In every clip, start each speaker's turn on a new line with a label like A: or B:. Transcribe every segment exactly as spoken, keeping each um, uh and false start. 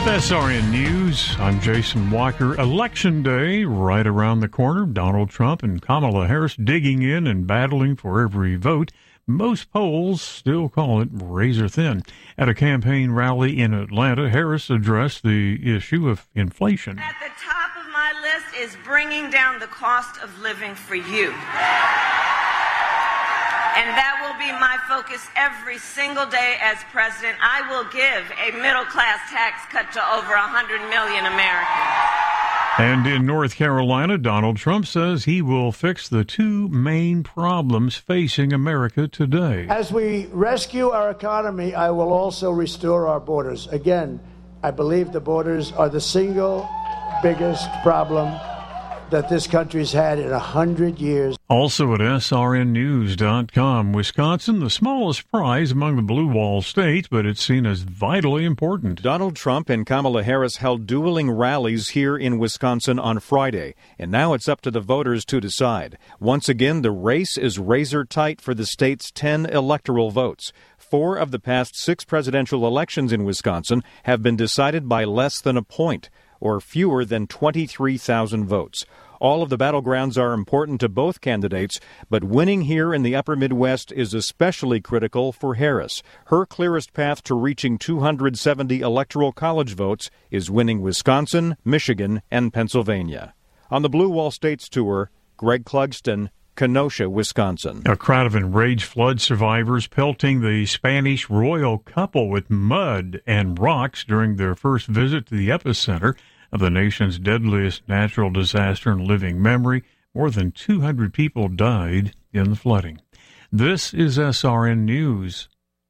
A: With S R N News, I'm Jason Walker. Election day right around the corner. Donald Trump and Kamala Harris digging in and battling for every vote. Most polls still call it razor thin. At a campaign rally in Atlanta, Harris addressed the issue of inflation.
B: At the top of my list is bringing down the cost of living for you. And that will be my focus every single day as president. I will give a middle-class tax cut to over one hundred million Americans.
A: And in North Carolina, Donald Trump says he will fix the two main problems facing America today.
C: As we rescue our economy, I will also restore our borders. Again, I believe the borders are the single biggest problem that this country's had in a hundred years.
A: Also at S R N news dot com, Wisconsin, the smallest prize among the Blue Wall states, but it's seen as vitally important.
D: Donald Trump and Kamala Harris held dueling rallies here in Wisconsin on Friday, and now it's up to the voters to decide. Once again, the race is razor tight for the state's ten electoral votes. Four of the past six presidential elections in Wisconsin have been decided by less than a point, or fewer than twenty-three thousand votes. All of the battlegrounds are important to both candidates, but winning here in the upper Midwest is especially critical for Harris. Her clearest path to reaching two hundred seventy electoral college votes is winning Wisconsin, Michigan, and Pennsylvania. On the Blue Wall States Tour, Greg Clugston, Kenosha, Wisconsin.
A: A crowd of enraged flood survivors pelting the Spanish royal couple with mud and rocks during their first visit to the epicenter of the nation's deadliest natural disaster in living memory. More than two hundred people died in the flooding. This is S R N News.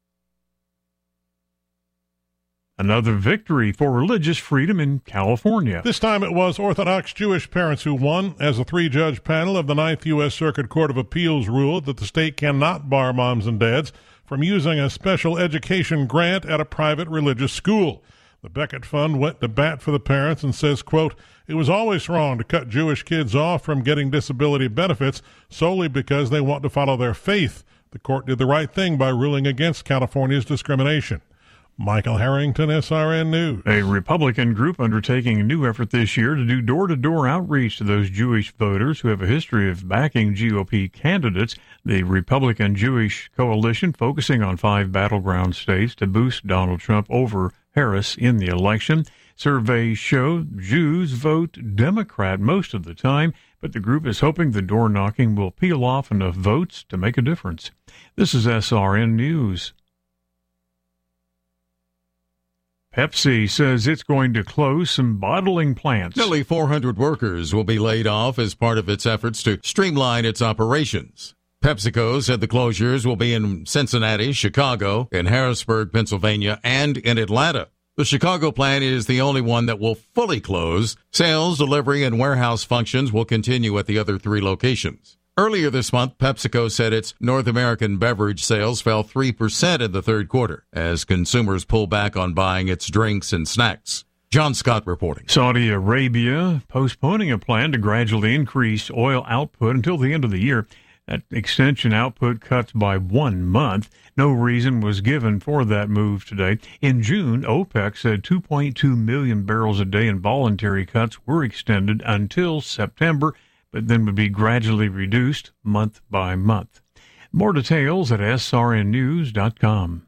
A: Another victory for religious freedom in California.
E: This time it was Orthodox Jewish parents who won, as a three-judge panel of the Ninth U S Circuit Court of Appeals ruled that the state cannot bar moms and dads from using a special education grant at a private religious school. The Becket Fund went to bat for the parents and says, quote, "It was always wrong to cut Jewish kids off from getting disability benefits solely because they want to follow their faith. The court did the right thing by ruling against California's discrimination." Michael Harrington, S R N News.
A: A Republican group undertaking a new effort this year to do door-to-door outreach to those Jewish voters who have a history of backing G O P candidates. The Republican Jewish Coalition focusing on five battleground states to boost Donald Trump over Harris in the election. Surveys show Jews vote Democrat most of the time, but the group is hoping the door knocking will peel off enough votes to make a difference. This is S R N News. Pepsi says it's going to close some bottling plants.
F: Nearly four hundred workers will be laid off as part of its efforts to streamline its operations. PepsiCo said the closures will be in Cincinnati, Chicago, in Harrisburg, Pennsylvania, and in Atlanta. The Chicago plant is the only one that will fully close. Sales, delivery, and warehouse functions will continue at the other three locations. Earlier this month, PepsiCo said its North American beverage sales fell three percent in the third quarter as consumers pull back on buying its drinks and snacks. John Scott reporting.
A: Saudi Arabia postponing a plan to gradually increase oil output until the end of the year. That extension output cuts by one month. No reason was given for that move today. In June, OPEC said two point two million barrels a day in voluntary cuts were extended until September, but then would be gradually reduced month by month. More details at S R N news dot com.